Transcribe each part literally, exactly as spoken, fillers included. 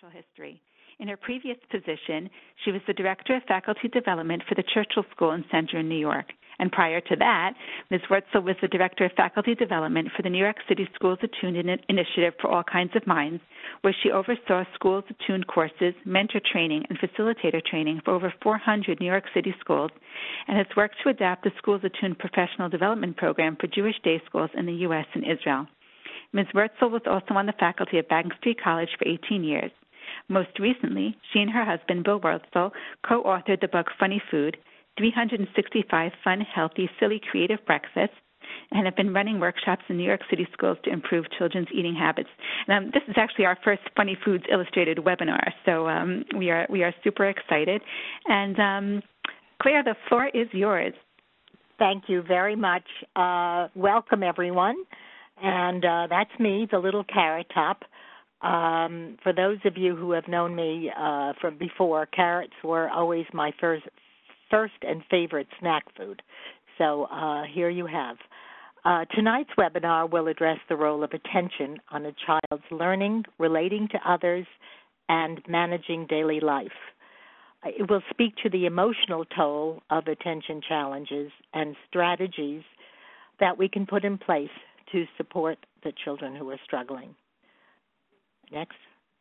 Natural History. In her previous position, she was the Director of Faculty Development for the Churchill School in Center in New York. And prior to that, Miz Wurtzel was the Director of Faculty Development for the New York City Schools Attuned Initiative for All Kinds of Minds, where she oversaw Schools Attuned courses, mentor training, and facilitator training for over four hundred New York City schools, and has worked to adapt the Schools Attuned Professional Development Program for Jewish day schools in the U S and Israel. Miz Wurtzel was also on the faculty at Bank Street College for eighteen years. Most recently, she and her husband, Bill Wurtzel, co-authored the book Funny Food, three hundred sixty-five Fun, Healthy, Silly, Creative Breakfasts, and have been running workshops in New York City schools to improve children's eating habits. And, um, this is actually our first Funny Foods Illustrated webinar, so um, we are we are super excited. And um, Claire, the floor is yours. Thank you very much. Uh, welcome, everyone. And uh, that's me, the little carrot top. Um, for those of you who have known me uh, from before, carrots were always my first, first and favorite snack food. So uh, here you have. Uh, tonight's webinar will address the role of attention on a child's learning, relating to others, and managing daily life. It will speak to the emotional toll of attention challenges and strategies that we can put in place to support the children who are struggling. Next.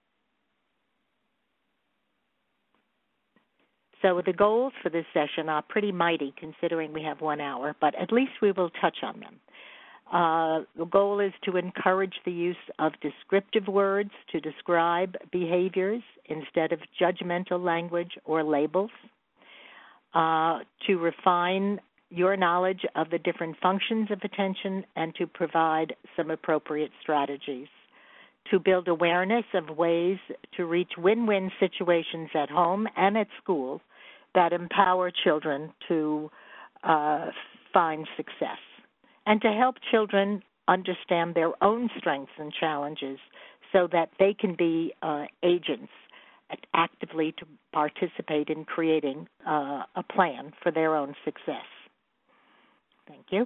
So the goals for this session are pretty mighty considering we have one hour, but at least we will touch on them. Uh, the goal is to encourage the use of descriptive words to describe behaviors instead of judgmental language or labels, uh, to refine your knowledge of the different functions of attention and to provide some appropriate strategies, to build awareness of ways to reach win-win situations at home and at school that empower children to uh, find success, and to help children understand their own strengths and challenges so that they can be uh, agents actively to participate in creating uh, a plan for their own success. Thank you.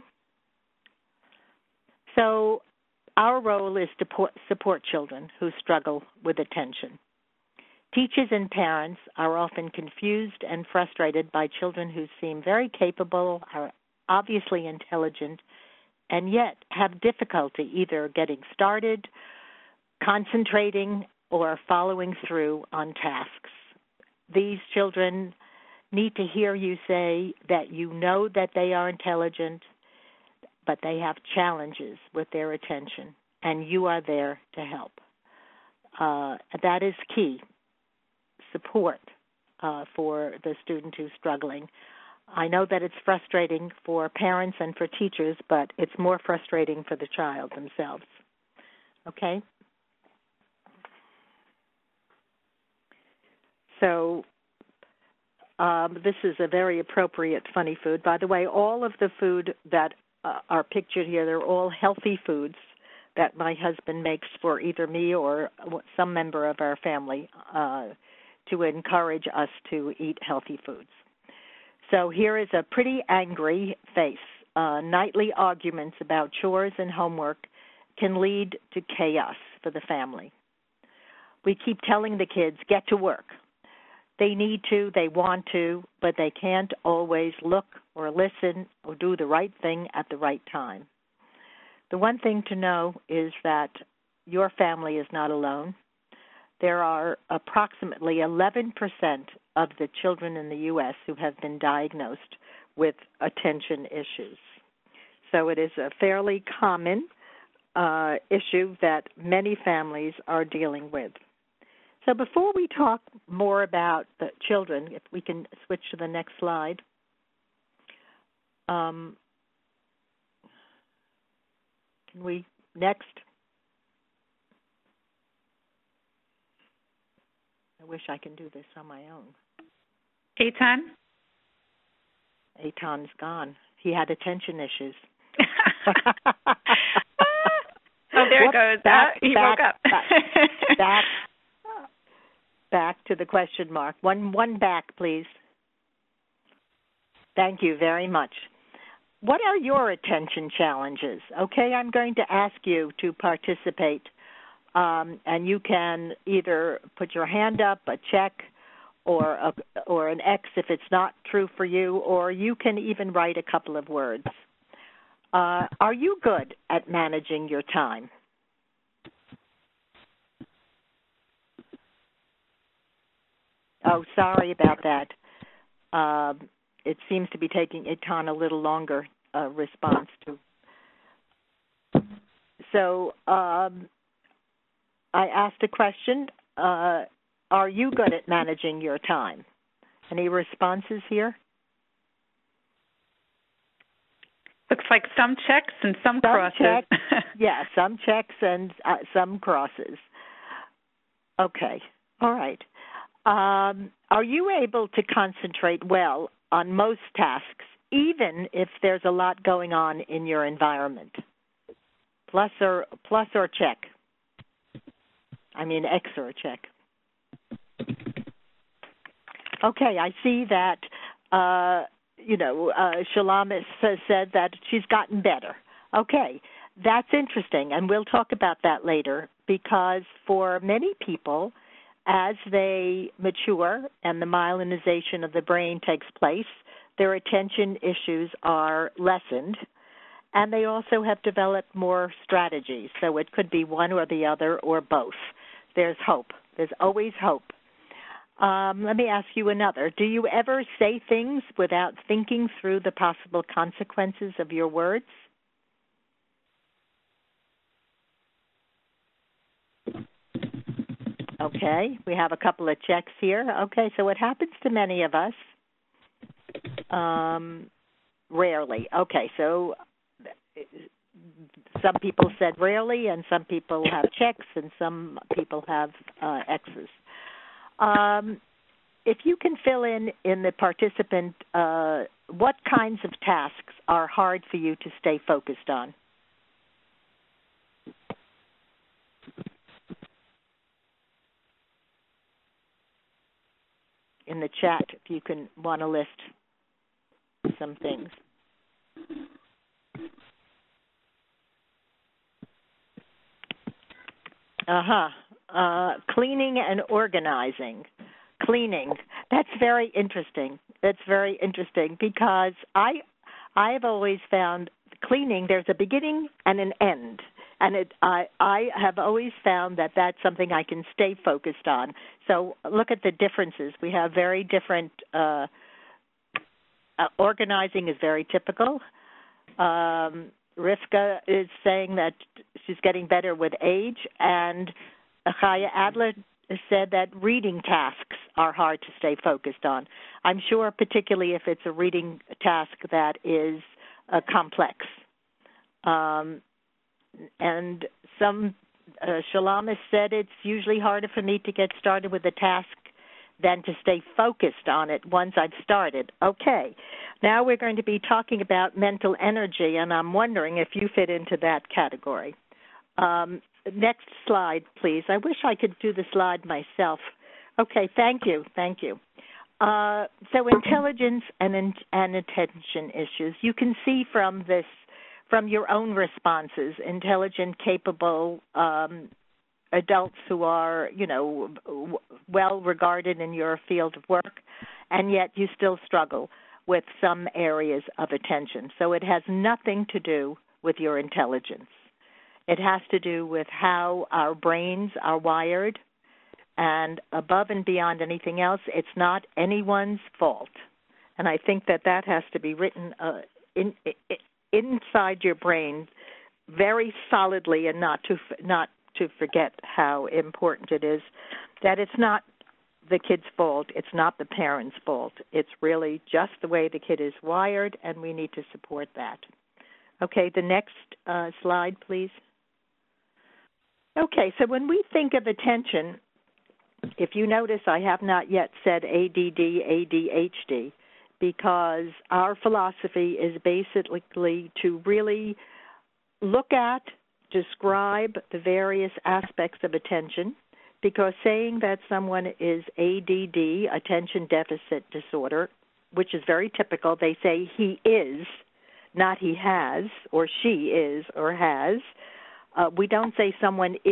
So our role is to support children who struggle with attention. Teachers and parents are often confused and frustrated by children who seem very capable, are obviously intelligent, and yet have difficulty either getting started, concentrating, or following through on tasks. These children need to hear you say that you know that they are intelligent, but they have challenges with their attention, and you are there to help. Uh, that is key, support uh, for the student who's struggling. I know that it's frustrating for parents and for teachers, but it's more frustrating for the child themselves. Okay? So um, this is a very appropriate funny food. By the way, all of the food that uh, are pictured here, they're all healthy foods that my husband makes for either me or some member of our family uh, to encourage us to eat healthy foods. So here is a pretty angry face. Uh, nightly arguments about chores and homework can lead to chaos for the family. We keep telling the kids, get to work. They need to, they want to, but they can't always look or listen or do the right thing at the right time. The one thing to know is that your family is not alone. There are approximately eleven percent of the children in the U S who have been diagnosed with attention issues. So it is a fairly common uh, issue that many families are dealing with. So before we talk more about the children, if we can switch to the next slide. Um, can we, next? I wish I can do this on my own. Eitan? Eitan's gone. He had attention issues. Oh, there Whoops, it goes. Back, uh, he back, woke up. back, back, back to the question mark. One, one back, please. Thank you very much. What are your attention challenges? Okay, I'm going to ask you to participate Um, and you can either put your hand up, a check, or a, or an X if it's not true for you, or you can even write a couple of words. Uh, are you good at managing your time? Oh, sorry about that. Um, it seems to be taking Etan a little longer uh, response to. So um, I asked a question. Uh, are you good at managing your time? Any responses here? Looks like some checks and some, some crosses. Checks, yeah, some checks and uh, some crosses. Okay, all right. Um, are you able to concentrate well on most tasks, even if there's a lot going on in your environment? Plus or plus or check? I mean X or check. Okay, I see that, uh, you know, uh, Shalamis has said that she's gotten better. Okay, that's interesting, and we'll talk about that later, because for many people, as they mature and the myelinization of the brain takes place, their attention issues are lessened, and they also have developed more strategies. So it could be one or the other or both. There's hope. There's always hope. Um, let me ask you another. Do you ever say things without thinking through the possible consequences of your words? Okay, we have a couple of checks here. Okay, so it happens to many of us. Um, rarely. Okay, so some people said rarely, and some people have checks, and some people have uh, X's. Um, if you can fill in in the participant, uh, what kinds of tasks are hard for you to stay focused on? In the chat, if you can want to list some things. Uh-huh. Uh, cleaning and organizing. Cleaning. That's very interesting. That's very interesting because I, I've always found cleaning, there's a beginning and an end. And it, I, I have always found that that's something I can stay focused on. So look at the differences. We have very different, uh, uh, organizing is very typical. Um, Rivka is saying that she's getting better with age, and Chaya Adler said that reading tasks are hard to stay focused on. I'm sure particularly if it's a reading task that is uh, complex. Um, and some, uh, Shalamis said it's usually harder for me to get started with a task than to stay focused on it once I've started. Okay, now we're going to be talking about mental energy, and I'm wondering if you fit into that category. Um, next slide, please. I wish I could do the slide myself. Okay, thank you, thank you. Uh, so intelligence and, and attention issues. You can see from this, from your own responses, intelligent, capable, um, adults who are, you know, well regarded in your field of work, and yet you still struggle with some areas of attention. So it has nothing to do with your intelligence. It has to do with how our brains are wired, and above and beyond anything else, it's not anyone's fault. And I think that that has to be written uh, in, in, inside your brain very solidly, and not to not to forget how important it is that it's not the kid's fault, it's not the parent's fault. It's really just the way the kid is wired, and we need to support that. Okay, the next uh, slide, please. Okay, so when we think of attention, if you notice, I have not yet said A D D, A D H D, because our philosophy is basically to really look at, describe the various aspects of attention, because saying that someone is A D D, attention deficit disorder, which is very typical, they say he is, not he has, or she is or has. Uh, we don't say someone is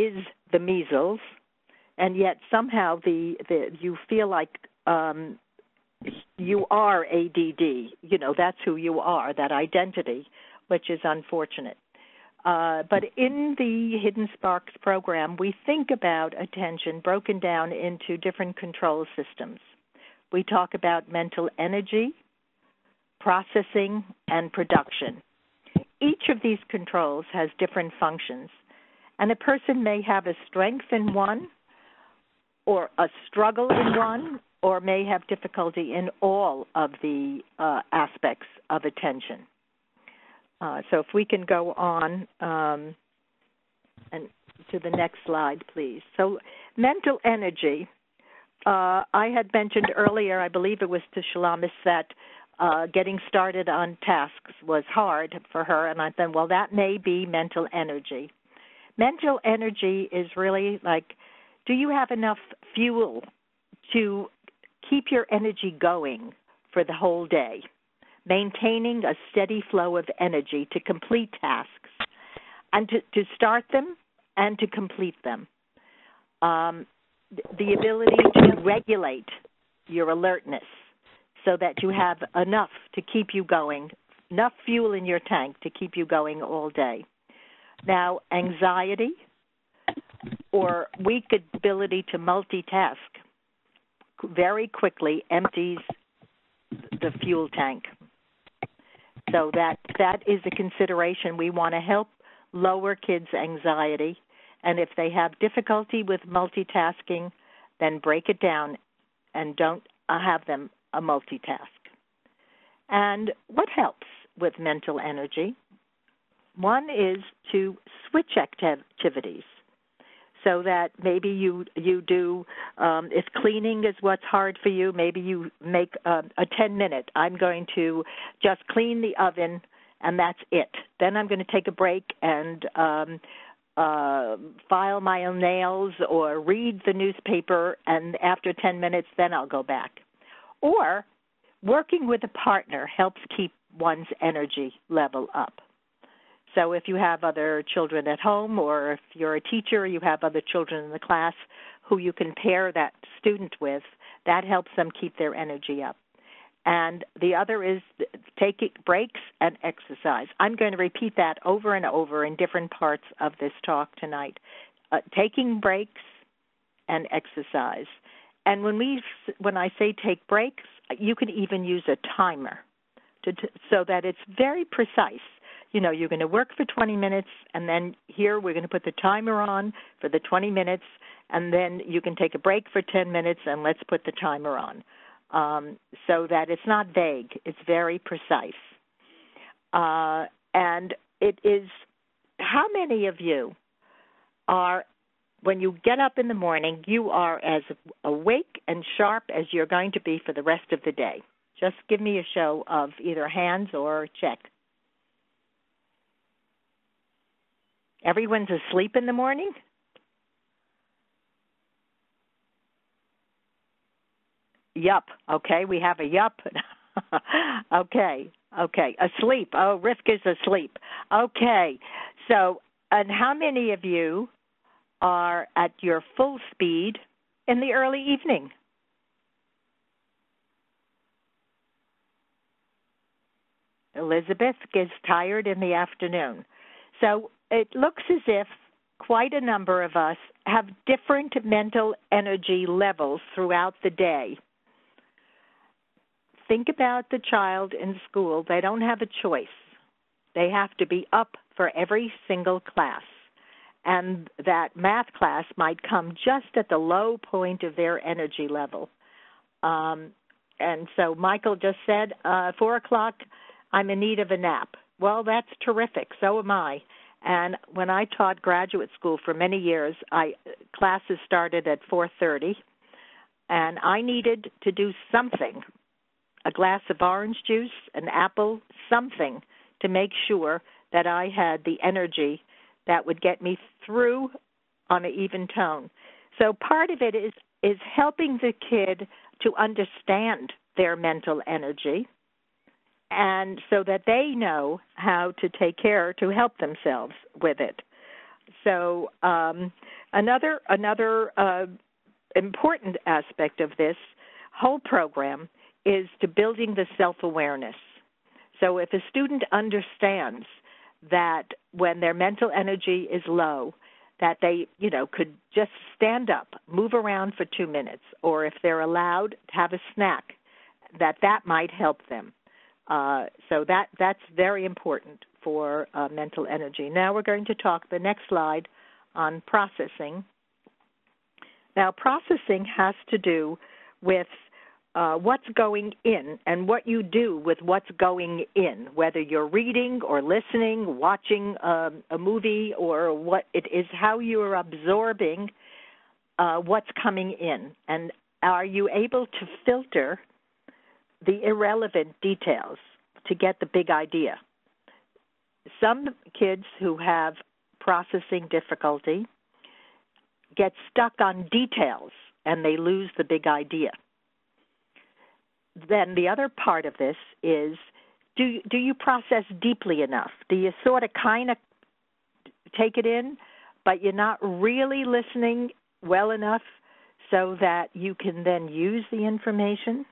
the measles, and yet somehow the, the you feel like um, you are A D D. You know, that's who you are, that identity, which is unfortunate. Uh, but in the Hidden Sparks program, we think about attention broken down into different control systems. We talk about mental energy, processing, and production. Each of these controls has different functions, and a person may have a strength in one or a struggle in one, or may have difficulty in all of the uh, aspects of attention. Uh, so if we can go on um, and to the next slide, please. So mental energy, uh, I had mentioned earlier, I believe it was to Shalamis, that uh, getting started on tasks was hard for her, and I thought, well, that may be mental energy. Mental energy is really like, do you have enough fuel to keep your energy going for the whole day, maintaining a steady flow of energy to complete tasks and to, to start them and to complete them. Um, the ability to regulate your alertness so that you have enough to keep you going, enough fuel in your tank to keep you going all day. Now, anxiety or weak ability to multitask very quickly empties the fuel tank. So that that is a consideration. We want to help lower kids' anxiety, and if they have difficulty with multitasking, then break it down and don't have them a multitask. And what helps with mental energy? One is to switch activities. So that maybe you you do, um, if cleaning is what's hard for you, maybe you make uh, a ten-minute. I'm going to just clean the oven, and that's it. Then I'm going to take a break and um, uh, file my own nails or read the newspaper, and after ten minutes, then I'll go back. Or working with a partner helps keep one's energy level up. So if you have other children at home, or if you're a teacher, you have other children in the class who you can pair that student with, that helps them keep their energy up. And the other is taking breaks and exercise. I'm going to repeat that over and over in different parts of this talk tonight. Uh, taking breaks and exercise. And when we, when I say take breaks, you can even use a timer to, to, so that it's very precise. You know, you're going to work for twenty minutes, and then here we're going to put the timer on for the twenty minutes, and then you can take a break for ten minutes, and let's put the timer on, um, so that it's not vague. It's very precise. Uh, and it is, how many of you are, when you get up in the morning, you are as awake and sharp as you're going to be for the rest of the day? Just give me a show of either hands or check. Everyone's asleep in the morning? Yup. Okay, we have a yup. okay, okay. Asleep. Oh, Rivka's asleep. Okay. So, and how many of you are at your full speed in the early evening? Elizabeth gets tired in the afternoon. So it looks as if quite a number of us have different mental energy levels throughout the day. Think about the child in school. They don't have a choice. They have to be up for every single class. And that math class might come just at the low point of their energy level. Um, and so Michael just said, uh, four o'clock, I'm in need of a nap. Well, that's terrific. So am I. And when I taught graduate school for many years, I classes started at four thirty, and I needed to do something, a glass of orange juice, an apple, something to make sure that I had the energy that would get me through on an even tone. So part of it is, is helping the kid to understand their mental energy, and so that they know how to take care to help themselves with it. So um, Another another uh, important aspect of this whole program is to building the self-awareness. So if a student understands that when their mental energy is low, that they, you know, could just stand up, move around for two minutes, or if they're allowed to have a snack, that that might help them. Uh, so that that's very important for uh, mental energy. Now we're going to talk the next slide on processing. Now processing has to do with uh, what's going in and what you do with what's going in, whether you're reading or listening, watching um, a movie, or what it is, how you're absorbing uh, what's coming in. And are you able to filter the irrelevant details to get the big idea? Some kids who have processing difficulty get stuck on details and they lose the big idea. Then the other part of this is, do you, do you process deeply enough? Do you sort of kind of take it in, but you're not really listening well enough so that you can then use the information?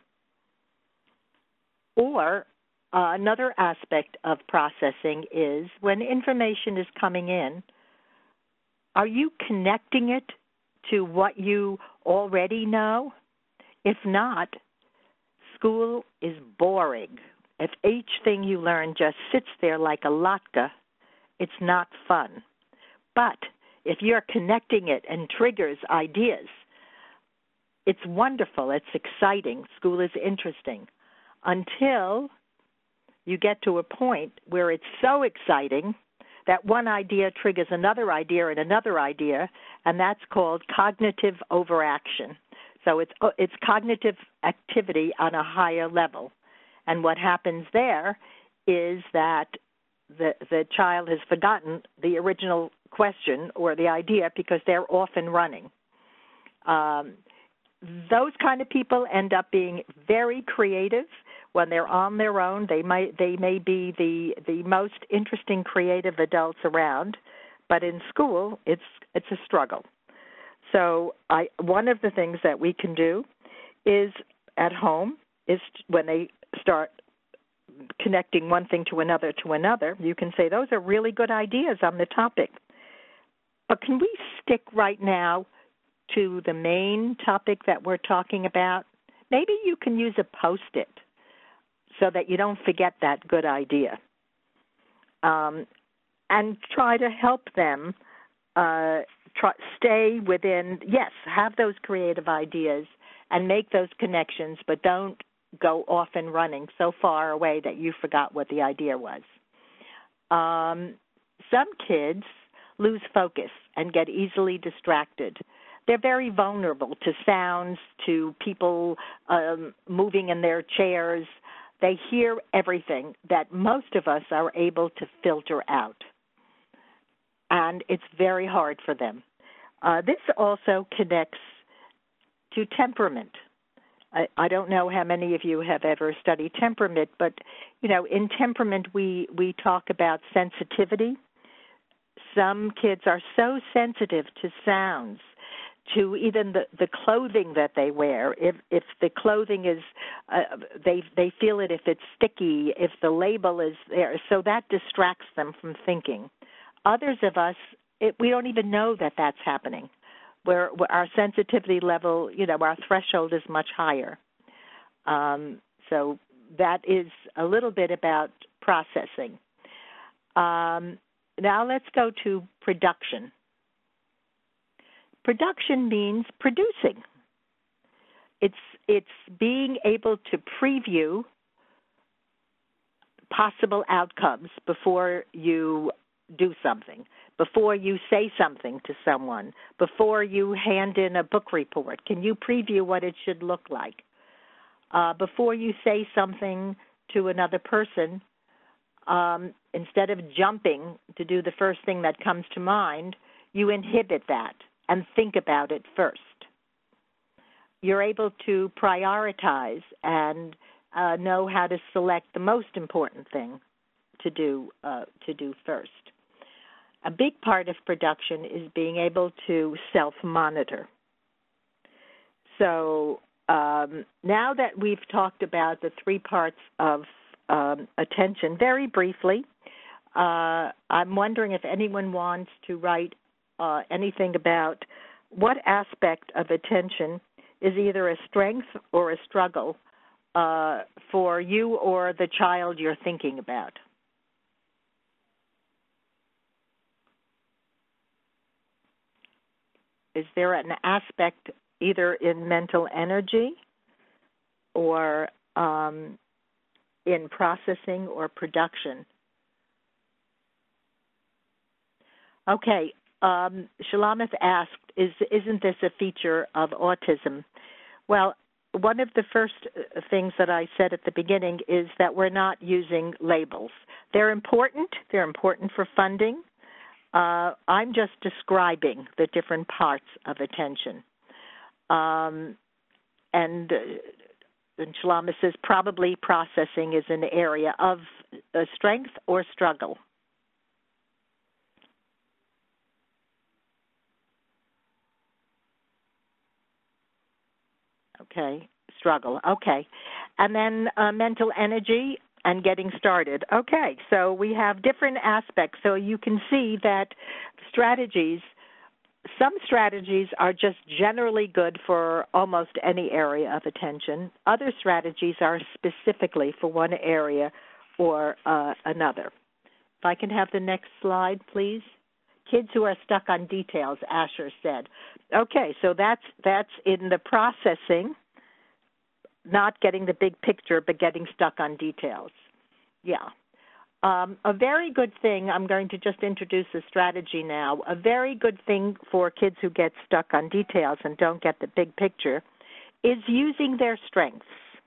Or uh, another aspect of processing is when information is coming in, are you connecting it to what you already know? If not, school is boring. If each thing you learn just sits there like a latke, it's not fun. But if you're connecting it and triggers ideas, it's wonderful, it's exciting, school is interesting, until you get to a point where it's so exciting that one idea triggers another idea and another idea, and that's called cognitive overaction. So it's it's cognitive activity on a higher level. And what happens there is that the the child has forgotten the original question or the idea because they're off and running. Um, those kind of people end up being very creative. When they're on their own, they might they may be the the most interesting creative adults around, but in school, it's it's a struggle. So I one of the things that we can do is at home is when they start connecting one thing to another to another, you can say those are really good ideas on the topic. But can we stick right now to the main topic that we're talking about? Maybe you can use a Post-it so that you don't forget that good idea. Um, and try to help them uh, try, stay within, yes, have those creative ideas and make those connections, but don't go off and running so far away that you forgot what the idea was. Um, some kids lose focus and get easily distracted. They're very vulnerable to sounds, to people um, moving in their chairs. They hear everything that most of us are able to filter out, and it's very hard for them. Uh, this also connects to temperament. I, I don't know how many of you have ever studied temperament, but, you know, in temperament we, we talk about sensitivity. Some kids are so sensitive to sounds, to even the, the clothing that they wear. If if the clothing is, uh, they they feel it if it's sticky, if the label is there. So that distracts them from thinking. Others of us, it, we don't even know that that's happening, where, where our sensitivity level, you know, our threshold is much higher. Um, so that is a little bit about processing. Um, now let's go to production. Production means producing. It's it's being able to preview possible outcomes before you do something, before you say something to someone, before you hand in a book report. Can you preview what it should look like? Uh, before you say something to another person, um, instead of jumping to do the first thing that comes to mind, you inhibit that and think about it first. You're able to prioritize and uh, know how to select the most important thing to do uh, to do first. A big part of production is being able to self-monitor. So um, now that we've talked about the three parts of um, attention, very briefly, uh, I'm wondering if anyone wants to write uh, anything about what aspect of attention is either a strength or a struggle uh, for you or the child you're thinking about. Is there an aspect either in mental energy or um, in processing or production? Okay, um, Shalamith asked, Is, isn't this a feature of autism? Well, one of the first things that I said at the beginning is that we're not using labels. They're important. They're important for funding. Uh, I'm just describing the different parts of attention. Um, and, uh, and Shalama says probably processing is an area of uh, strength or struggle. Okay, struggle. Okay. And then uh, mental energy and getting started. Okay, so we have different aspects. So you can see that strategies, some strategies are just generally good for almost any area of attention. Other strategies are specifically for one area or uh, another. If I can have the next slide, please. Kids who are stuck on details, Asher said. Okay, so that's that's in the processing, not getting the big picture, but getting stuck on details. Yeah. Um, a very good thing, I'm going to just introduce a strategy now, a very good thing for kids who get stuck on details and don't get the big picture is using their strengths.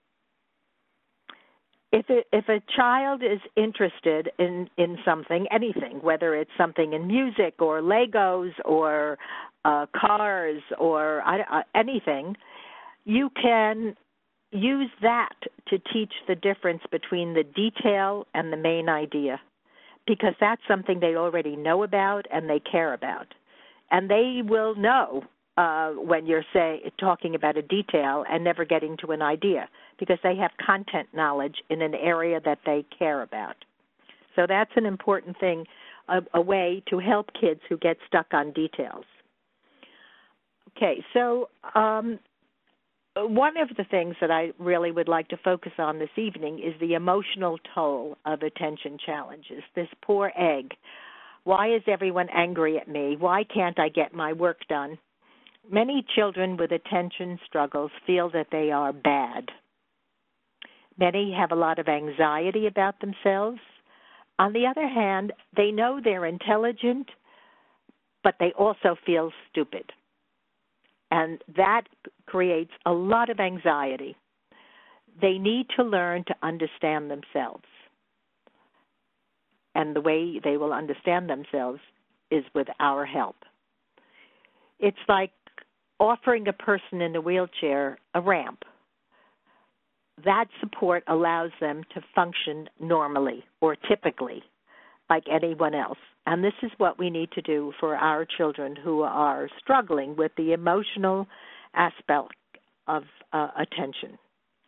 If, it, if a child is interested in, in something, anything, whether it's something in music or Legos or uh, cars or uh, anything, you can use that to teach the difference between the detail and the main idea, because that's something they already know about and they care about. And they will know uh, when you're say, talking about a detail and never getting to an idea, because they have content knowledge in an area that they care about. So that's an important thing, a, a way to help kids who get stuck on details. Okay, so um, one of the things that I really would like to focus on this evening is the emotional toll of attention challenges. This poor egg. Why is everyone angry at me? Why can't I get my work done? Many children with attention struggles feel that they are bad. Many have a lot of anxiety about themselves. On the other hand, they know they're intelligent, but they also feel stupid. And that creates a lot of anxiety. They need to learn to understand themselves. And the way they will understand themselves is with our help. It's like offering a person in a wheelchair a ramp. That support allows them to function normally or typically like anyone else. And this is what we need to do for our children who are struggling with the emotional aspect of uh, attention.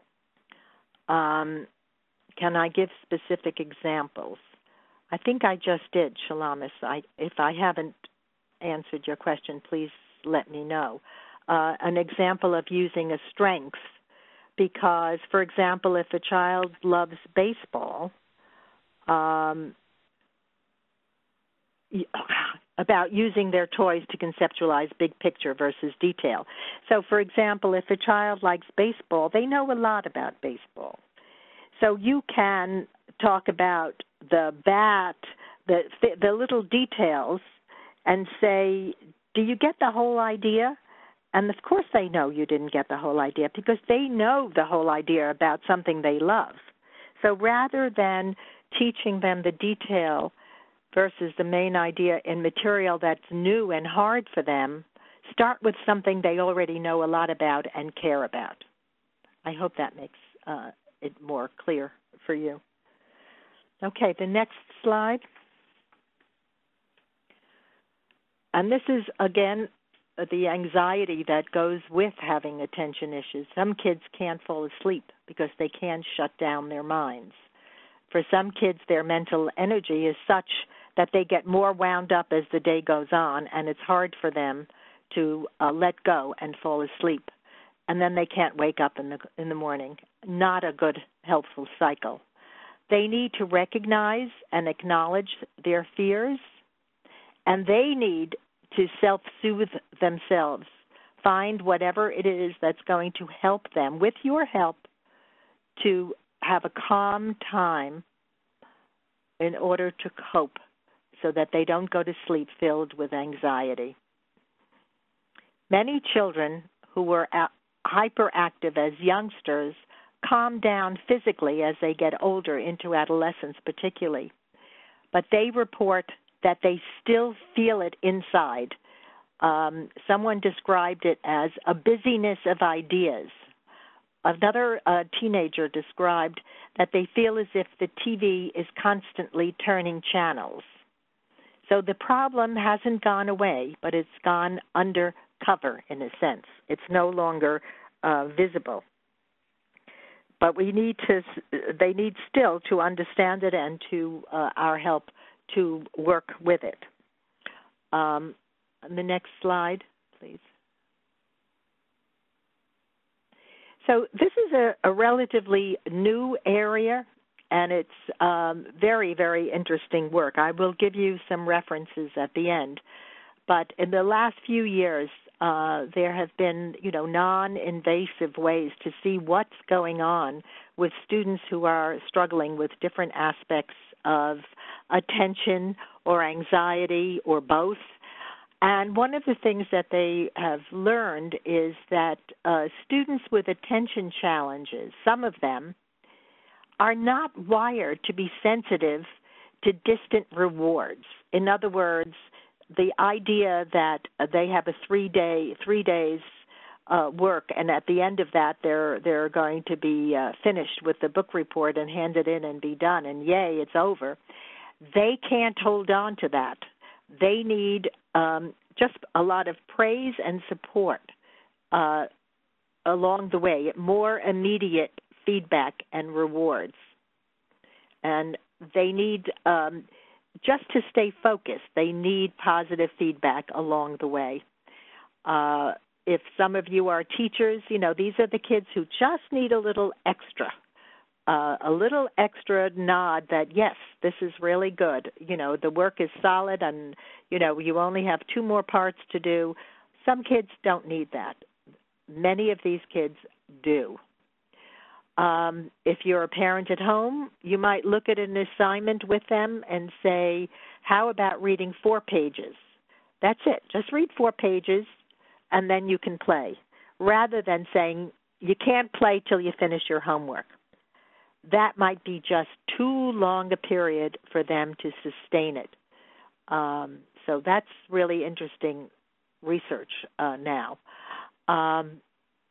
Um, can I give specific examples? I think I just did, Shalamis. I, if I haven't answered your question, please let me know. Uh, an example of using a strength, because, for example, if a child loves baseball, um, about using their toys to conceptualize big picture versus detail. So, for example, if a child likes baseball, they know a lot about baseball. So you can talk about the bat, the the little details, and say, do you get the whole idea? And, of course, they know you didn't get the whole idea because they know the whole idea about something they love. So rather than teaching them the detail versus the main idea in material that's new and hard for them, start with something they already know a lot about and care about. I hope that makes uh, it more clear for you. Okay, the next slide. and this is, again, the anxiety that goes with having attention issues. Some kids can't fall asleep because they can't shut down their minds. For some kids, their mental energy is such that they get more wound up as the day goes on, and it's hard for them to uh, let go and fall asleep. And then they can't wake up in the in the morning. Not a good, helpful cycle. They need to recognize and acknowledge their fears, and they need to self-soothe themselves. Find whatever it is that's going to help them, with your help, to have a calm time in order to cope so that they don't go to sleep filled with anxiety. Many children who were hyperactive as youngsters calm down physically as they get older, into adolescence particularly, but they report that they still feel it inside. Um, someone described it as a busyness of ideas. Another uh, teenager described that they feel as if the T V is constantly turning channels. So the problem hasn't gone away, but it's gone undercover in a sense. It's no longer uh, visible. But we need to, they need still to understand it and to uh, our help to work with it. Um, the next slide, please. So this is a, a relatively new area, and it's um, very, very interesting work. I will give you some references at the end. But in the last few years, uh, there have been, you know, non-invasive ways to see what's going on with students who are struggling with different aspects of attention or anxiety or both. And one of the things that they have learned is that uh, students with attention challenges, some of them, are not wired to be sensitive to distant rewards. In other words, the idea that they have a three-day, three days uh, work, and at the end of that, they're they're going to be uh, finished with the book report and hand it in and be done, and yay, it's over. They can't hold on to that. They need um, just a lot of praise and support uh, along the way, more immediate feedback and rewards. And they need, um, just to stay focused, they need positive feedback along the way. Uh, if some of you are teachers, you know, these are the kids who just need a little extra. Uh, a little extra nod that, yes, this is really good. You know, the work is solid and, you know, you only have two more parts to do. Some kids don't need that. Many of these kids do. Um, if you're a parent at home, you might look at an assignment with them and say, how about reading four pages? That's it. Just read four pages and then you can play, rather than saying you can't play till you finish your homework. That might be just too long a period for them to sustain it. Um, so that's really interesting research uh, now. Um,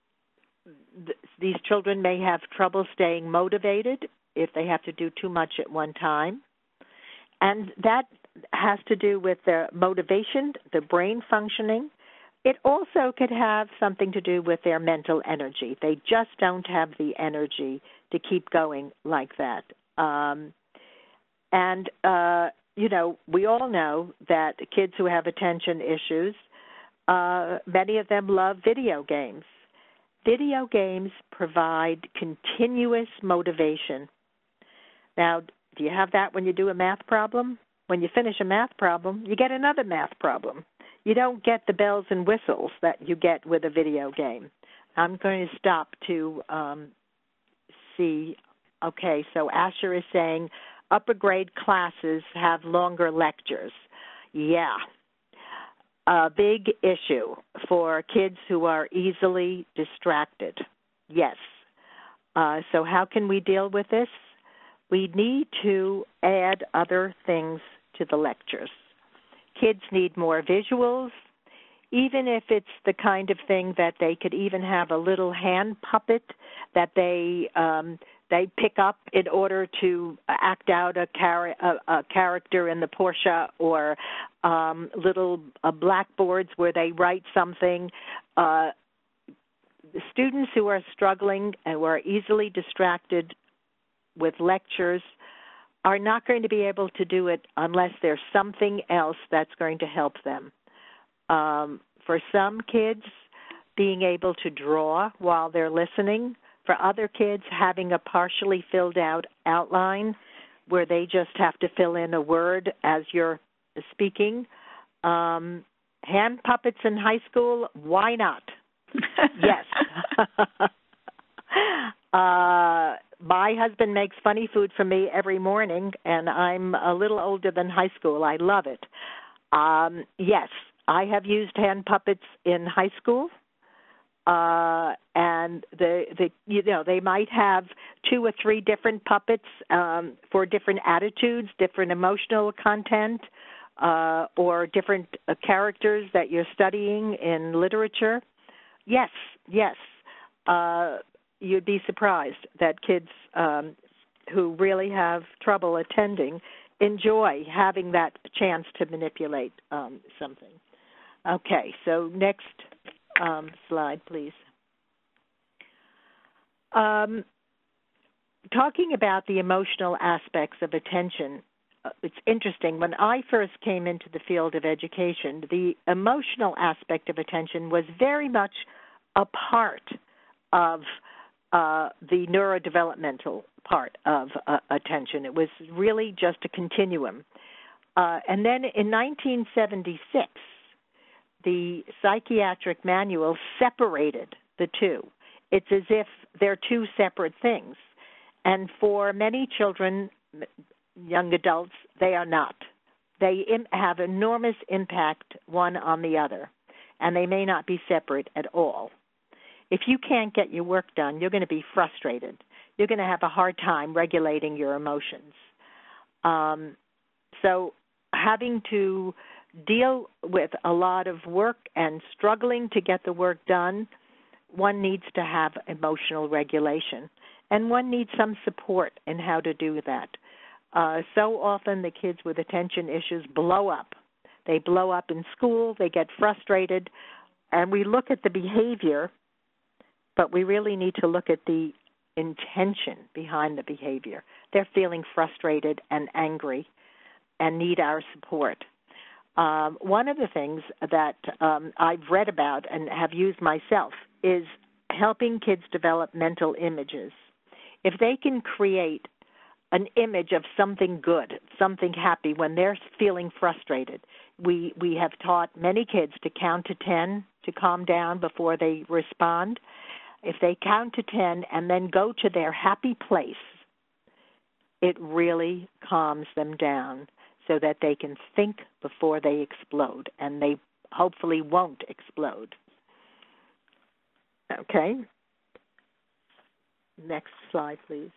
th- these children may have trouble staying motivated if they have to do too much at one time. And that has to do with their motivation, the brain functioning. It also could have something to do with their mental energy. They just don't have the energy to keep going like that. Um, and, uh, you know, we all know that kids who have attention issues, uh, many of them love video games. Video games provide continuous motivation. Now, do you have that when you do a math problem? When you finish a math problem, you get another math problem. You don't get the bells and whistles that you get with a video game. I'm going to stop to um, see. Okay, so Asher is saying upper grade classes have longer lectures. Yeah, a big issue for kids who are easily distracted. Yes. Uh, so how can we deal with this? We need to add other things to the lectures. Kids need more visuals, even if it's the kind of thing that they could even have a little hand puppet that they um, they pick up in order to act out a, char- a, a character in the Portia, or um, little uh, blackboards where they write something. Uh, the students who are struggling and who are easily distracted with lectures are not going to be able to do it unless there's something else that's going to help them. Um, for some kids, being able to draw while they're listening. For other kids, having a partially filled out outline where they just have to fill in a word as you're speaking. Um, hand puppets in high school, why not? Yes. uh, my husband makes funny food for me every morning, and I'm a little older than high school. I love it. Um, yes, I have used hand puppets in high school. Uh, and the, the you know they might have two or three different puppets um, for different attitudes, different emotional content, uh, or different uh, characters that you're studying in literature. Yes, yes. Uh, you'd be surprised that kids um, who really have trouble attending enjoy having that chance to manipulate um, something. Okay, so next. Um, slide, please. Um, talking about the emotional aspects of attention, uh, it's interesting. When I first came into the field of education, the emotional aspect of attention was very much a part of uh, the neurodevelopmental part of uh, attention. It was really just a continuum. Uh, and then in nineteen seventy-six, the psychiatric manual separated the two. It's as if they're two separate things. And for many children, young adults, they are not. They im- have enormous impact one on the other, and they may not be separate at all. If you can't get your work done, you're going to be frustrated. You're going to have a hard time regulating your emotions. Um, so having to deal with a lot of work and struggling to get the work done, one needs to have emotional regulation, and one needs some support in how to do that. Uh, so often the kids with attention issues blow up. They blow up in school, they get frustrated, and we look at the behavior, but we really need to look at the intention behind the behavior. They're feeling frustrated and angry and need our support. Um, one of the things that um, I've read about and have used myself is helping kids develop mental images. If they can create an image of something good, something happy when they're feeling frustrated, we, we have taught many kids to count to ten to calm down before they respond. If they count to ten and then go to their happy place, it really calms them down, so that they can think before they explode, and they hopefully won't explode. Okay. Next slide, please.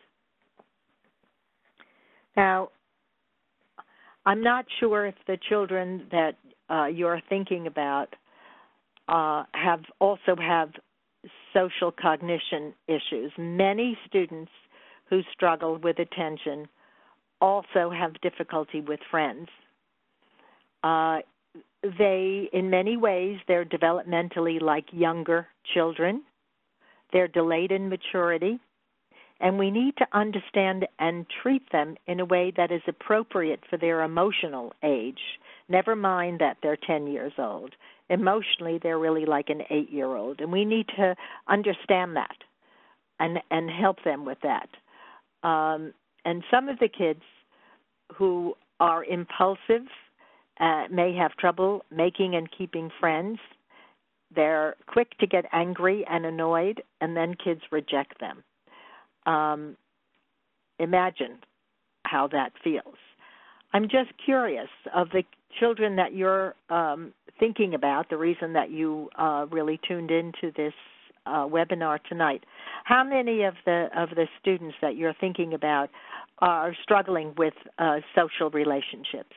Now, I'm not sure if the children that uh, you're thinking about uh, have also have social cognition issues. Many students who struggle with attention also have difficulty with friends. Uh, they, in many ways, they're developmentally like younger children. They're delayed in maturity, and we need to understand and treat them in a way that is appropriate for their emotional age. Never mind that they're ten years old. Emotionally, they're really like an eight-year-old, and we need to understand that and, and help them with that. Um, And some of the kids who are impulsive uh, may have trouble making and keeping friends. They're quick to get angry and annoyed, and then kids reject them. Um, imagine how that feels. I'm just curious, of the children that you're um, thinking about, the reason that you uh, really tuned into this uh, webinar tonight, how many of the of the students that you're thinking about are struggling with uh, social relationships?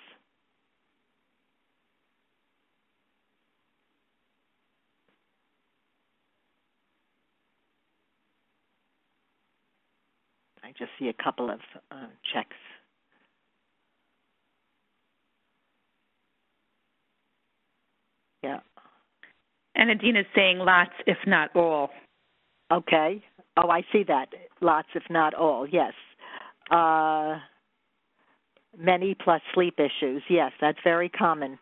I just see a couple of uh, checks. Yeah. And Adina is saying lots, if not all. Okay. Oh, I see that. Lots, if not all. Yes. Uh, many plus sleep issues. Yes, that's very common.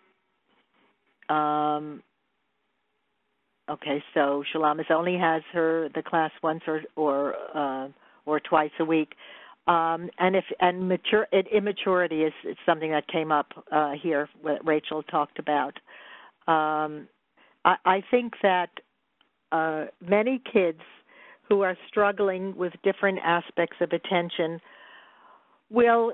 Um, okay, so Shalamis only has her the class once or or uh, or twice a week. Um, and if and mature it, immaturity is, is something that came up uh, here. What Rachel talked about. Um, I, I think that uh, many kids who are struggling with different aspects of attention will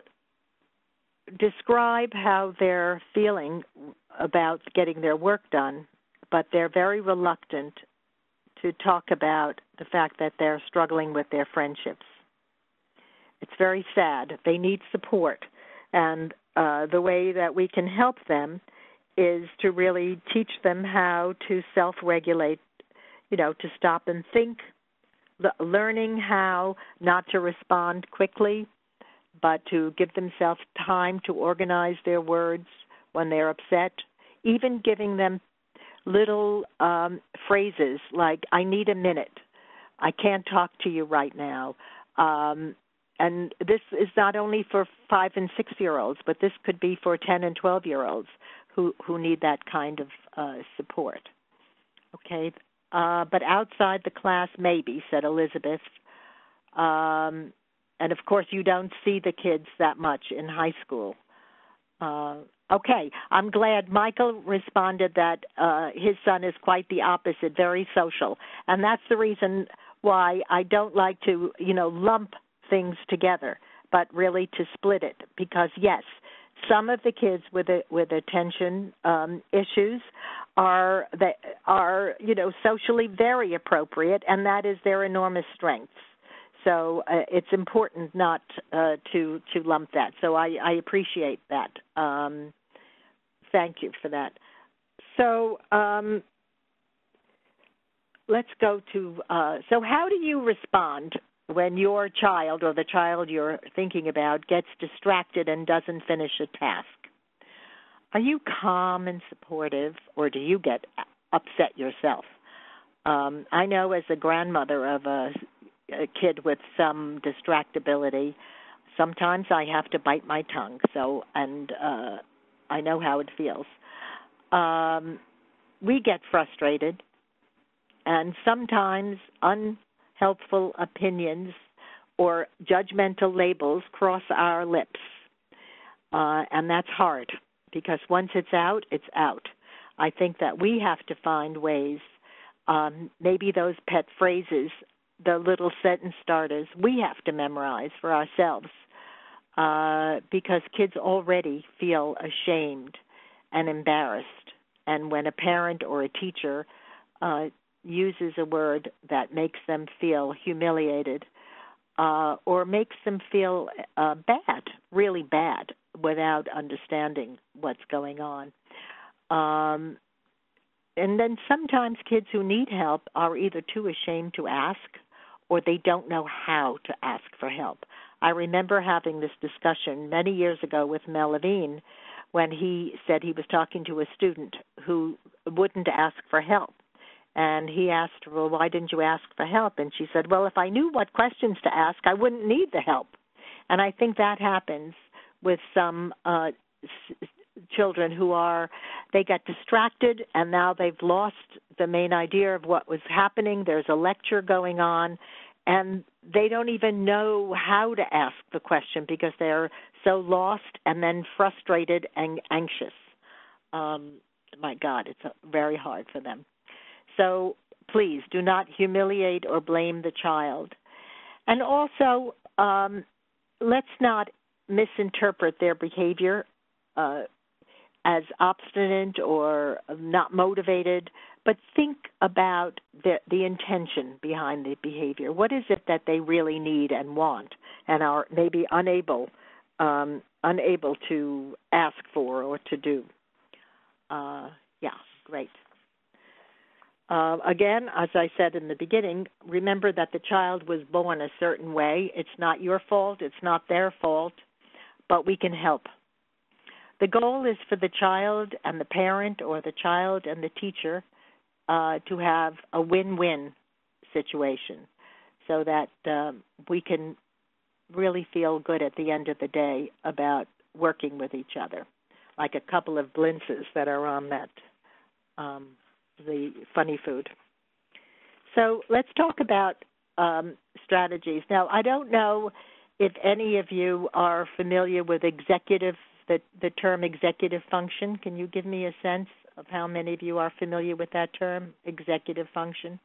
describe how they're feeling about getting their work done, but they're very reluctant to talk about the fact that they're struggling with their friendships. It's very sad. They need support, and uh, the way that we can help them is to really teach them how to self-regulate, you know, to stop and think, learning how not to respond quickly, but to give themselves time to organize their words when they're upset, even giving them little um, phrases like, I need a minute, I can't talk to you right now. Um, and this is not only for five- and six-year-olds, but this could be for ten- and twelve-year-olds who, who need that kind of uh, support. Okay, uh, but outside the class, maybe, said Elizabeth. Um, and, of course, you don't see the kids that much in high school. Uh, okay, I'm glad Michael responded that uh, his son is quite the opposite, very social. And that's the reason why I don't like to, you know, lump things together, but really to split it. Because, yes, some of the kids with a, with attention um, issues are that are you know socially very appropriate, and that is their enormous strengths. So uh, it's important not uh, to to lump that. So I, I appreciate that. Um, thank you for that. So um, let's go to. Uh, so how do you respond when your child or the child you're thinking about gets distracted and doesn't finish a task? Are you calm and supportive, or do you get upset yourself? Um, I know as a grandmother of a, a kid with some distractibility, sometimes I have to bite my tongue. So, and uh, I know how it feels. Um, we get frustrated, and sometimes unhelpful opinions or judgmental labels cross our lips, uh, and that's hard. Because once it's out, it's out. I think that we have to find ways, um, maybe those pet phrases, the little sentence starters, we have to memorize for ourselves uh, because kids already feel ashamed and embarrassed. And when a parent or a teacher uh, uses a word that makes them feel humiliated uh, or makes them feel uh, bad, really bad, without understanding what's going on. Um, and then sometimes kids who need help are either too ashamed to ask or they don't know how to ask for help. I remember having this discussion many years ago with Mel Levine when he said he was talking to a student who wouldn't ask for help. And he asked her, well, why didn't you ask for help? And she said, well, if I knew what questions to ask, I wouldn't need the help. And I think that happens with some uh, s- children who are, they get distracted and now they've lost the main idea of what was happening. There's a lecture going on and they don't even know how to ask the question because they're so lost and then frustrated and anxious. Um, my God, it's very hard for them. So please do not humiliate or blame the child. And also, um, let's not misinterpret their behavior uh, as obstinate or not motivated, but think about the, the intention behind the behavior. What is it that they really need and want and are maybe unable um, unable to ask for or to do? Uh, yeah, great. Uh, again, as I said in the beginning, remember that the child was born a certain way. It's not your fault. It's not their fault, but we can help. The goal is for the child and the parent, or the child and the teacher, uh, to have a win-win situation, so that um, we can really feel good at the end of the day about working with each other, like a couple of blintzes that are on that um, the funny food. So let's talk about um, strategies. Now, I don't know if any of you are familiar with executive, the, the term executive function. Can you give me a sense of how many of you are familiar with that term, executive function?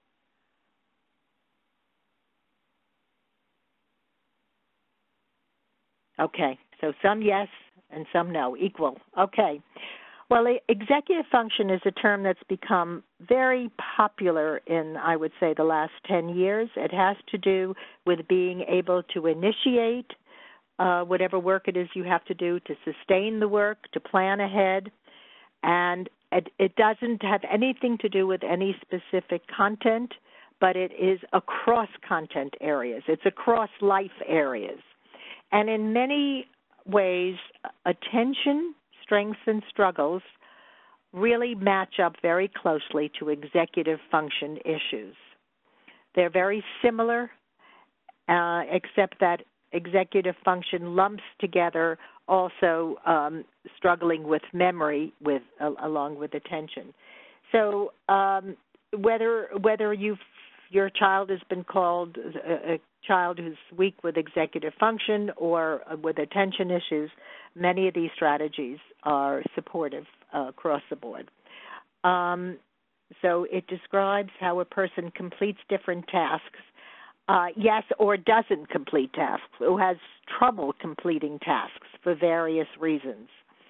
Okay, so some yes and some no, equal. Okay. Well, executive function is a term that's become very popular in, I would say, the last ten years. It has to do with being able to initiate uh, whatever work it is you have to do, to sustain the work, to plan ahead, and it, it doesn't have anything to do with any specific content, but it is across content areas. It's across life areas. And in many ways, attention, strengths, and struggles really match up very closely to executive function issues. They're very similar, uh, except that executive function lumps together also um, struggling with memory with uh, along with attention. So um, whether whether you've your child has been called a, a child who's weak with executive function or with attention issues, many of these strategies are supportive uh, across the board. Um, so it describes how a person completes different tasks, uh, yes, or doesn't complete tasks, who has trouble completing tasks for various reasons.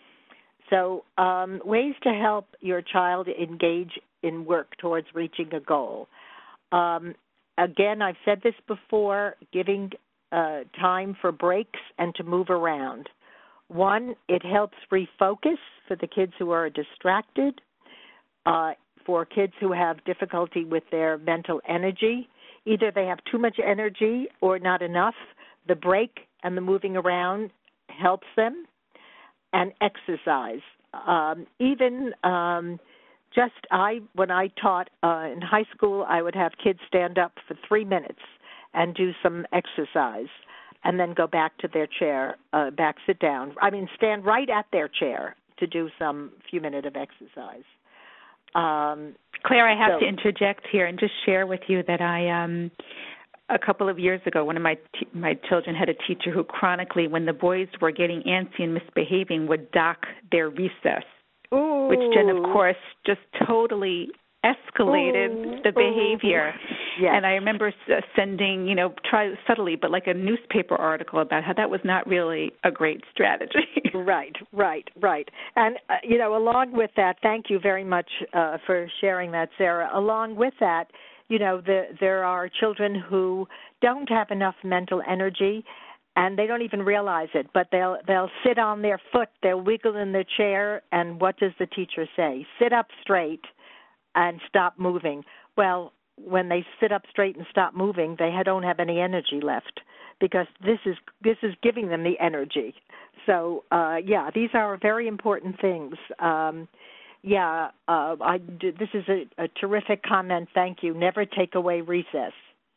So um, ways to help your child engage in work towards reaching a goal. Um, again, I've said this before, giving uh, time for breaks and to move around. One, it helps refocus for the kids who are distracted, uh, for kids who have difficulty with their mental energy. Either they have too much energy or not enough. The break and the moving around helps them. And exercise. Um, even um, just I, when I taught uh, in high school, I would have kids stand up for three minutes and do some exercise, and then go back to their chair, uh, back sit down. I mean, stand right at their chair to do some few minutes of exercise. Um, Claire, I have so, to interject here and just share with you that I, um, a couple of years ago, one of my t- my children had a teacher who chronically, when the boys were getting antsy and misbehaving, would dock their recess, ooh. which then, of course, just totally escalated ooh, the behavior. Yes. And I remember sending, you know, try subtly, but like a newspaper article about how that was not really a great strategy. Right, right, right. And, uh, you know, along with that, thank you very much uh, for sharing that, Sarah. Along with that, you know, the, there are children who don't have enough mental energy, and they don't even realize it, but they'll they'll sit on their foot, they'll wiggle in their chair, and what does the teacher say? Sit up straight and stop moving. Well, when they sit up straight and stop moving, they don't have any energy left, because this is this is giving them the energy. So, uh, yeah, these are very important things. Um, yeah, uh, I, this is a, a terrific comment. Thank you. Never take away recess.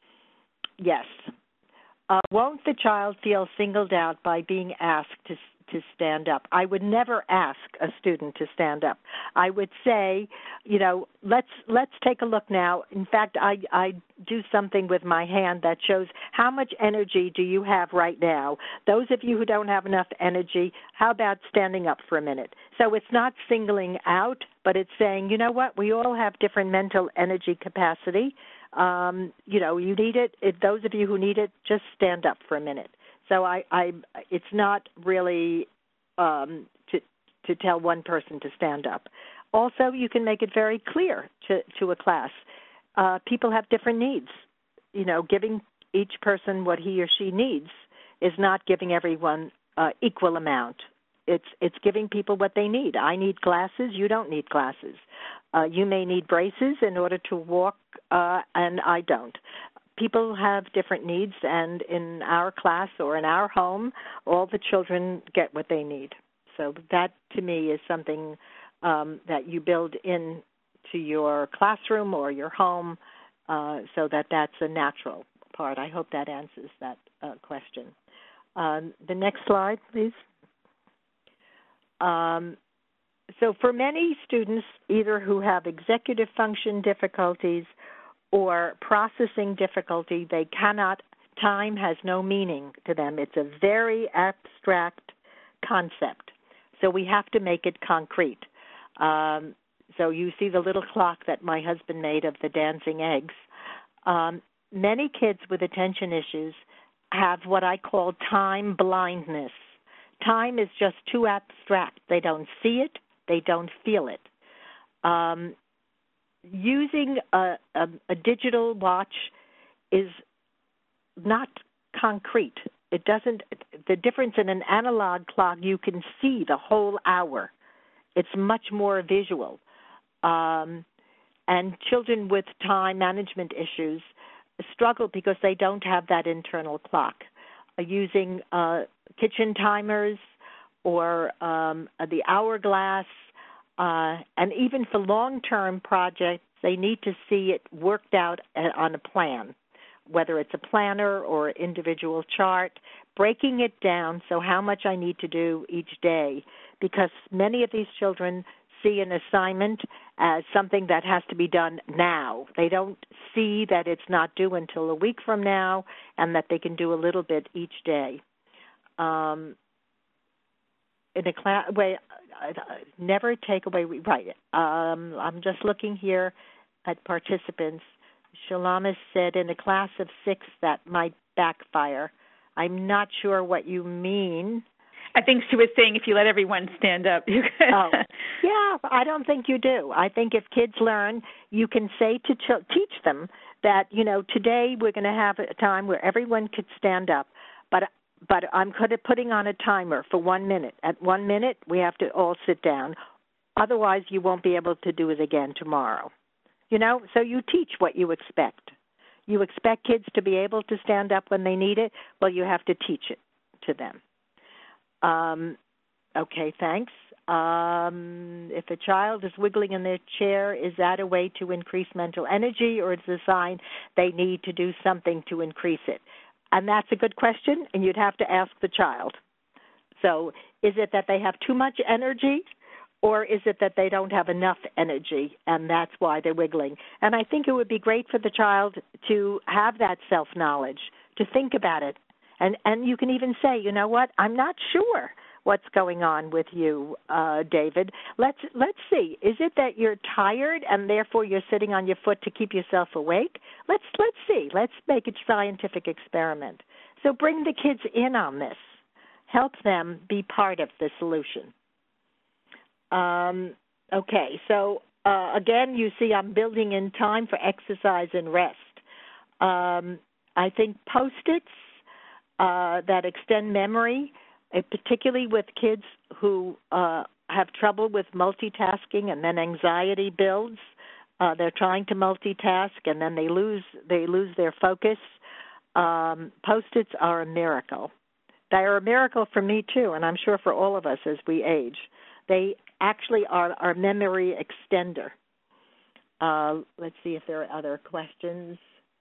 Yes. Uh, won't the child feel singled out by being asked to to stand up? I would never ask a student to stand up. I would say, you know, let's let's take a look now. In fact, I I do something with my hand that shows how much energy do you have right now. Those of you who don't have enough energy, how about standing up for a minute? So it's not singling out, but it's saying, you know what, we all have different mental energy capacity. Um, you know, you need it. If those of you who need it, just stand up for a minute. So I, I, it's not really um, to to tell one person to stand up. Also, you can make it very clear to, to a class. Uh, people have different needs. You know, giving each person what he or she needs is not giving everyone uh, equal amount. It's it's giving people what they need. I need glasses. You don't need glasses. Uh, you may need braces in order to walk, uh, and I don't. People have different needs, and in our class or in our home, all the children get what they need. So that, to me, is something um, that you build in to your classroom or your home, uh, so that that's a natural part. I hope that answers that uh, question. Um, the next slide, please. Um, so for many students, either who have executive function difficulties or processing difficulty, they cannot, time has no meaning to them. It's a very abstract concept. So we have to make it concrete. Um, so you see the little clock that my husband made of the dancing eggs. Um, many kids with attention issues have what I call time blindness. Time is just too abstract. They don't see it. They don't feel it. Um, using a, a, a digital watch is not concrete. It doesn't, the difference in an analog clock, you can see the whole hour. It's much more visual. Um, and children with time management issues struggle because they don't have that internal clock. Uh, using uh, kitchen timers or um, the hourglass, uh, and even for long-term projects, they need to see it worked out on a plan, whether it's a planner or individual chart, breaking it down, so how much I need to do each day, because many of these children see an assignment as something that has to be done now. They don't see that it's not due until a week from now and that they can do a little bit each day. Um, in a class, way, never take away, right. Um, I'm just looking here at participants. Shalamis said in a class of six that might backfire. I'm not sure what you mean. I think she was saying if you let everyone stand up, you could. Oh, yeah, I don't think you do. I think if kids learn, you can say to ch- teach them that, you know, today we're going to have a time where everyone could stand up, but but I'm putting on a timer for one minute. At one minute, we have to all sit down. Otherwise, you won't be able to do it again tomorrow. You know, so you teach what you expect. You expect kids to be able to stand up when they need it. Well, you have to teach it to them. Um, okay, thanks. Um, if a child is wiggling in their chair, is that a way to increase mental energy, or is it a sign they need to do something to increase it? And that's a good question, and you'd have to ask the child. So is it that they have too much energy, or is it that they don't have enough energy, and that's why they're wiggling? And I think it would be great for the child to have that self-knowledge, to think about it. And and you can even say, you know what, I'm not sure what's going on with you, uh, David. Let's let's see. Is it that you're tired and therefore you're sitting on your foot to keep yourself awake? Let's let's see. Let's make a scientific experiment. So bring the kids in on this. Help them be part of the solution. Um, okay, so uh, again, you see I'm building in time for exercise and rest. Um, I think Post-its uh, that extend memory, uh, particularly with kids who uh, have trouble with multitasking and then anxiety builds. Uh, they're trying to multitask and then they lose they lose their focus. Um, Post-its are a miracle. They are a miracle for me too, and I'm sure for all of us as we age. They actually are our memory extender. Uh, let's see if there are other questions.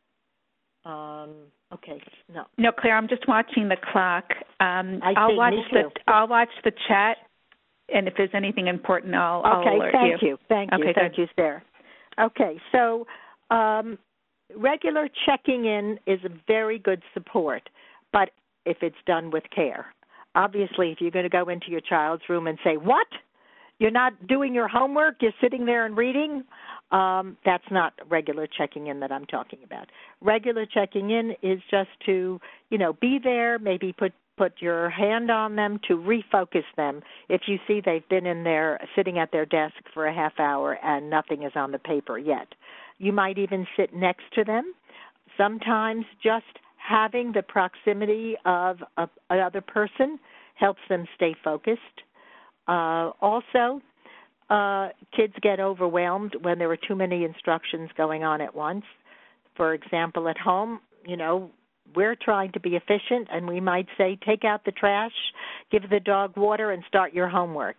Um, okay, no. No, Claire, I'm just watching the clock. Um, I I'll see, watch me the too. I'll watch the chat, and if there's anything important, I'll, okay, I'll alert thank you. you. Thank you. Okay, thank good. you, Sarah. Okay, so um, regular checking in is a very good support, but if it's done with care. Obviously, if you're going to go into your child's room and say, what? You're not doing your homework, you're sitting there and reading, um, that's not regular checking in that I'm talking about. Regular checking in is just to, you know, be there, maybe put, put your hand on them to refocus them. If you see they've been in there sitting at their desk for a half hour and nothing is on the paper yet. You might even sit next to them. Sometimes just having the proximity of a, another person helps them stay focused. Uh, also, uh, kids get overwhelmed when there are too many instructions going on at once. For example, at home, you know, we're trying to be efficient, and we might say, take out the trash, give the dog water, and start your homework.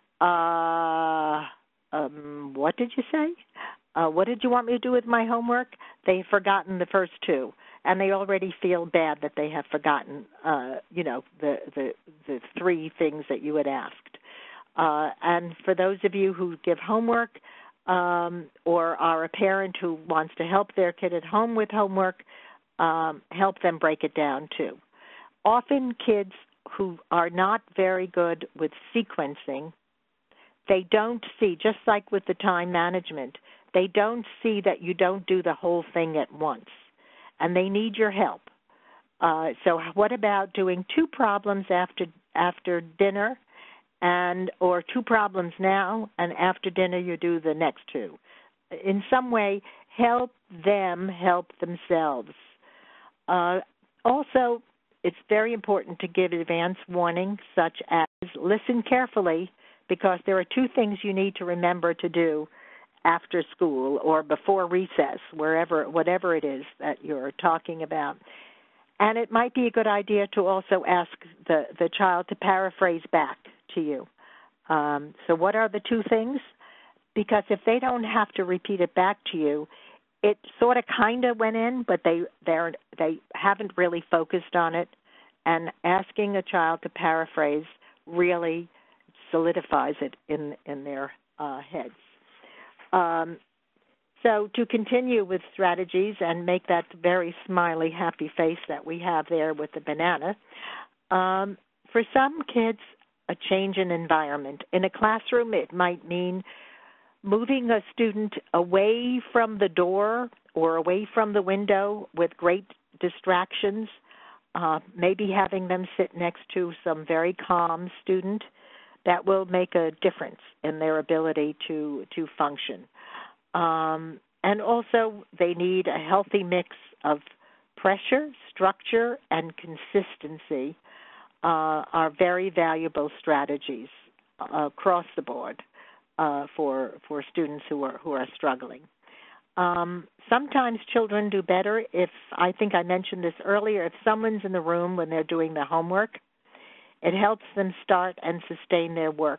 Uh, um, what did you say? Uh, what did you want me to do with my homework? They've forgotten the first two, and they already feel bad that they have forgotten, uh, you know, the, the the three things that you had asked. Uh, and for those of you who give homework um, or are a parent who wants to help their kid at home with homework, um, help them break it down too. Often kids who are not very good with sequencing, they don't see, just like with the time management, they don't see that you don't do the whole thing at once, and they need your help. Uh, so what about doing two problems after after dinner, and or two problems now, and after dinner you do the next two? In some way, help them help themselves. Uh, also, it's very important to give advance warning, such as listen carefully, because there are two things you need to remember to do after school or before recess, wherever, whatever it is that you're talking about. And it might be a good idea to also ask the, the child to paraphrase back to you. Um, so what are the two things? Because if they don't have to repeat it back to you, it sort of kind of went in, but they they're, they haven't really focused on it. And asking a child to paraphrase really solidifies it in, in their uh, heads. Um, so to continue with strategies and make that very smiley, happy face that we have there with the banana, um, for some kids, a change in environment. In a classroom, it might mean moving a student away from the door or away from the window with great distractions, uh, maybe having them sit next to some very calm student. That will make a difference in their ability to, to function. Um, and also, they need a healthy mix of pressure, structure, and consistency uh, are very valuable strategies uh, across the board uh, for for students who are who are struggling. Um, sometimes children do better if, I think I mentioned this earlier, if someone's in the room when they're doing the homework. It helps them start and sustain their work.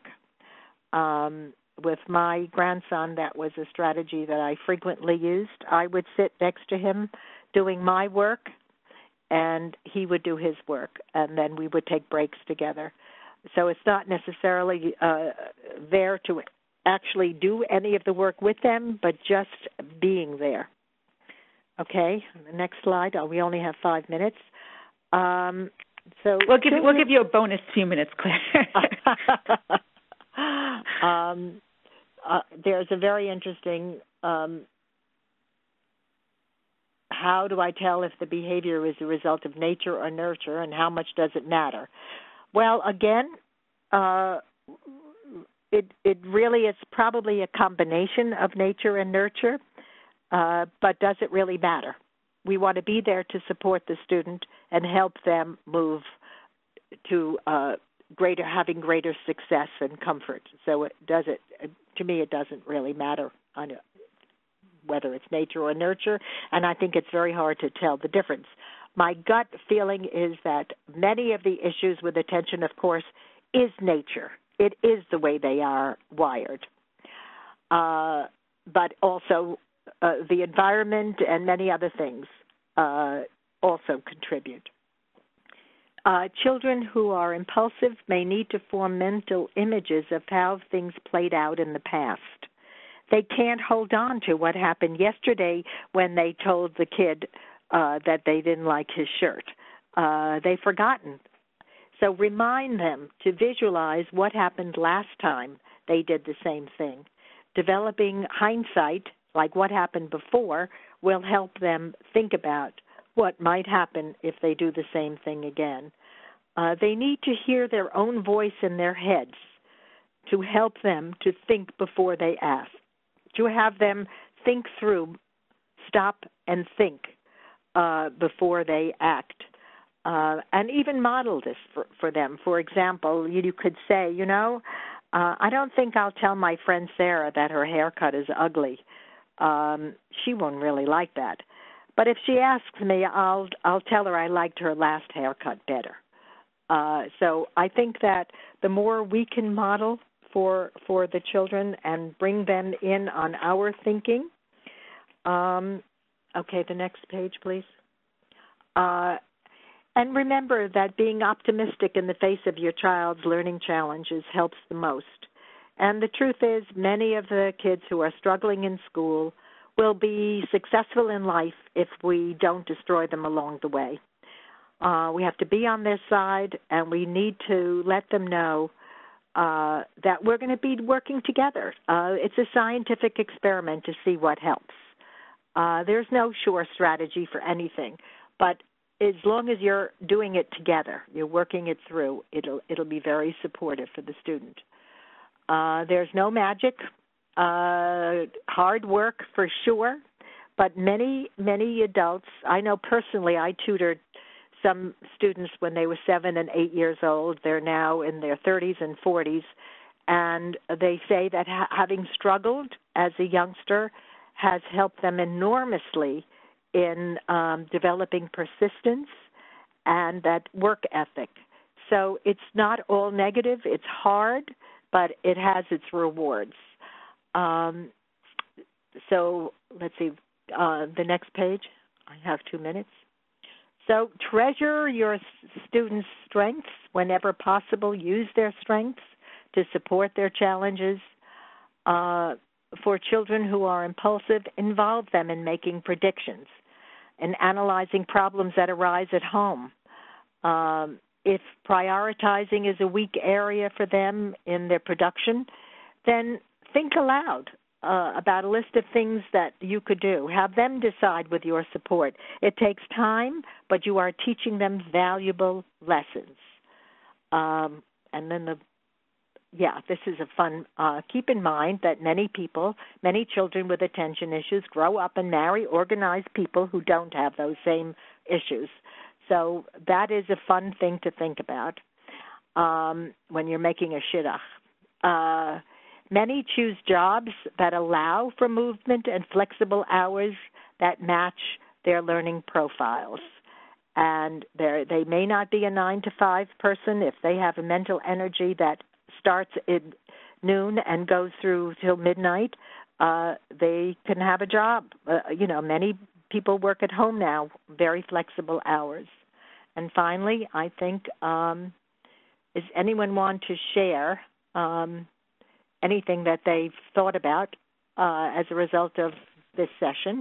Um, with my grandson, that was a strategy that I frequently used. I would sit next to him doing my work, and he would do his work, and then we would take breaks together. So it's not necessarily uh, there to actually do any of the work with them, but just being there. Okay, the next slide. Oh, we only have five minutes. Um, So we'll give we'll give you a bonus few minutes, Claire. um, uh, there's a very interesting. Um, how do I tell if the behavior is a result of nature or nurture, and how much does it matter? Well, again, uh, it it really is probably a combination of nature and nurture, uh, but does it really matter? We want to be there to support the student and help them move to uh, greater, having greater success and comfort. So it does it. To me, it doesn't really matter on whether it's nature or nurture, and I think it's very hard to tell the difference. My gut feeling is that many of the issues with attention, of course, is nature. It is the way they are wired, uh, but also uh, the environment and many other things uh, also contribute. Uh, children who are impulsive may need to form mental images of how things played out in the past. They can't hold on to what happened yesterday when they told the kid uh, that they didn't like his shirt. Uh, they've forgotten. So remind them to visualize what happened last time they did the same thing. Developing hindsight, like what happened before, will help them think about what might happen if they do the same thing again. Uh, they need to hear their own voice in their heads to help them to think before they ask, to have them think through, stop and think uh, before they act, uh, and even model this for, for them. For example, you, you could say, you know, Uh, I don't think I'll tell my friend Sarah that her haircut is ugly. Um, she won't really like that. But if she asks me, I'll I'll tell her I liked her last haircut better. Uh, so I think that the more we can model for for the children and bring them in on our thinking. Um, okay, the next page, please. Uh, and remember that being optimistic in the face of your child's learning challenges helps the most. And the truth is, many of the kids who are struggling in school will be successful in life if we don't destroy them along the way. Uh, we have to be on their side, and we need to let them know uh, that we're going to be working together. Uh, it's a scientific experiment to see what helps. Uh, there's no sure strategy for anything, but as long as you're doing it together, you're working it through, it'll it'll be very supportive for the student. Uh, there's no magic, uh, hard work for sure, but many, many adults, I know personally I tutored some students when they were seven and eight years old. They're now in their thirties and forties, and they say that ha- having struggled as a youngster has helped them enormously in um, developing persistence and that work ethic. So it's not all negative. It's hard, but it has its rewards. Um, so let's see, uh, the next page. I have two minutes. So treasure your students' strengths whenever possible. Use their strengths to support their challenges. Uh, for children who are impulsive, involve them in making predictions and analyzing problems that arise at home. Um, if prioritizing is a weak area for them in their production, then think aloud uh, about a list of things that you could do. Have them decide with your support. It takes time, but you are teaching them valuable lessons. Um, and then the Yeah, this is a fun, uh, keep in mind that many people, many children with attention issues grow up and marry organized people who don't have those same issues. So that is a fun thing to think about um, when you're making a shidduch. Uh, many choose jobs that allow for movement and flexible hours that match their learning profiles. And they may not be a nine to five person if they have a mental energy that starts at noon and goes through till midnight. Uh, they can have a job. Uh, you know, many people work at home now, very flexible hours. And finally, I think, um, does anyone want to share um, anything that they've thought about uh, as a result of this session?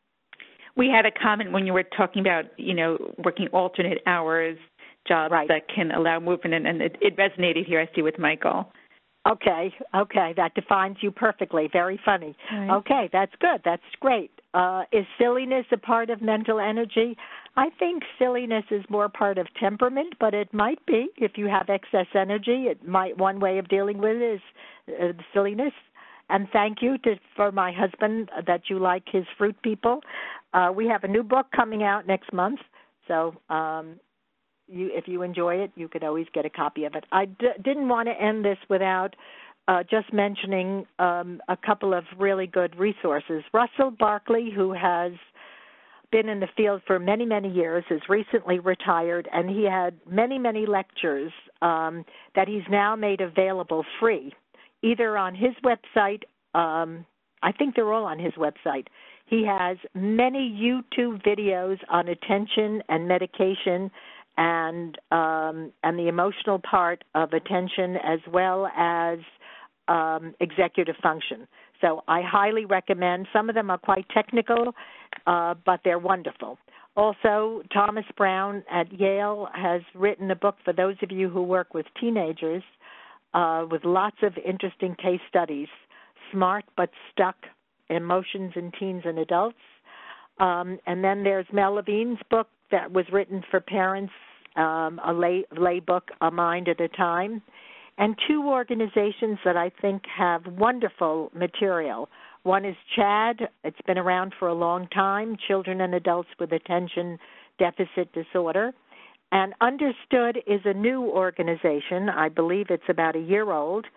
We had a comment when you were talking about, you know, working alternate hours, jobs right. that can allow movement, and, and it, it resonated here, I see, with Michael. Okay, okay, that defines you perfectly. Very funny. Right. Okay, that's good. That's great. Uh, is silliness a part of mental energy? I think silliness is more part of temperament, but it might be. If you have excess energy, it might. One way of dealing with it is uh, silliness. And thank you to, for my husband that you like his fruit people. Uh, we have a new book coming out next month, so um, you, if you enjoy it, you could always get a copy of it. I d- didn't want to end this without uh, just mentioning um, a couple of really good resources. Russell Barkley, who has been in the field for many, many years, is recently retired, and he had many, many lectures um, that he's now made available free, either on his website. Um, I think they're all on his website. He has many YouTube videos on attention and medication and um, and the emotional part of attention, as well as um, executive function. So I highly recommend. Some of them are quite technical, uh, but they're wonderful. Also, Thomas Brown at Yale has written a book for those of you who work with teenagers uh, with lots of interesting case studies, Smart But Stuck, Emotions in Teens and Adults. Um, and then there's Mel Levine's book that was written for parents, um, a lay, lay book, A Mind at a Time, and two organizations that I think have wonderful material. One is CHADD. It's been around for a long time, Children and Adults with Attention Deficit Disorder. And Understood is a new organization. I believe it's about a year old.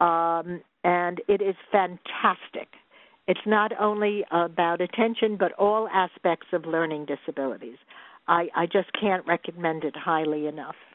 um, and it is fantastic. It's not only about attention, but all aspects of learning disabilities. I, I just can't recommend it highly enough.